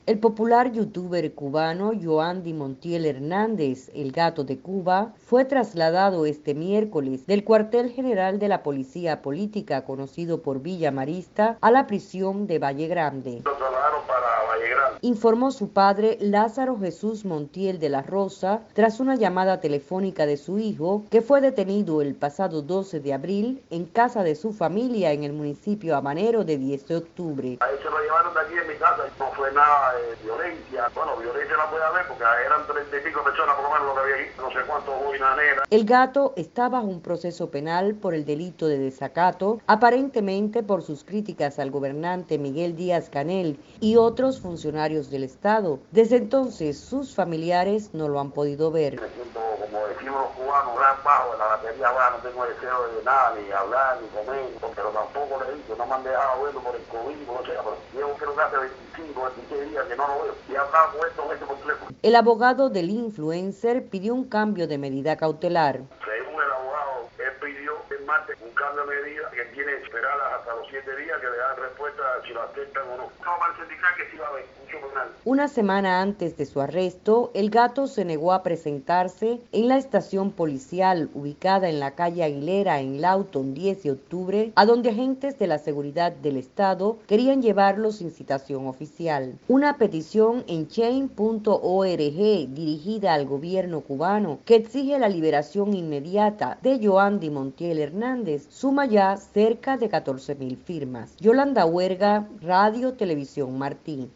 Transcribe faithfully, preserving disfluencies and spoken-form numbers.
El popular youtuber cubano Yoandy Montiel Hernández, el Gato de Cuba, fue trasladado este miércoles del cuartel general de la Policía Política, conocido por Villa Marista, a la prisión de Valle Grande. Lo trasladaron para Valle Grande. Informó su padre Lázaro Jesús Montiel de la Rosa tras una llamada telefónica de su hijo, que fue detenido el pasado doce de abril en casa de su familia en el municipio habanero de diez de octubre. A él se lo llevaron de aquí en mi casa, no fue nada de violencia. Bueno, violencia la puede haber porque eran treinta y pico personas por lo menos lo que había aquí, no sé cuántos boinas negras. El Gato está bajo un proceso penal por el delito de desacato, aparentemente por sus críticas al gobernante Miguel Díaz-Canel y otros funcionarios del Estado. Desde entonces, sus familiares no lo han podido ver. Me siento, como decimos los cubanos, gran bajo en la batería baja, no tengo deseo de nada, ni hablar, ni comer, pero tampoco le digo, no me han dejado verlo por el COVID, no sé, pero llevo creo que hace veinticinco, veintiséis días que no lo veo, y he hablado con esto, con este por teléfono. El abogado del influencer pidió un cambio de medida cautelar. Según el abogado, él pidió el martes un cambio de medida que tiene que esperar hasta los siete días que le dan respuesta si lo aceptan o no. No, para indicar que sí va a haber mucho penal. Una semana antes de su arresto, el Gato se negó a presentarse en la estación policial ubicada en la calle Aguilera en Lawton diez de octubre, a donde agentes de la seguridad del Estado querían llevarlo sin citación oficial. Una petición en chain punto org dirigida al gobierno cubano que exige la liberación inmediata de Yoandy Montiel Hernández suma ya cerca de catorce mil firmas. Yolanda Huerga, Radio Televisión Martí.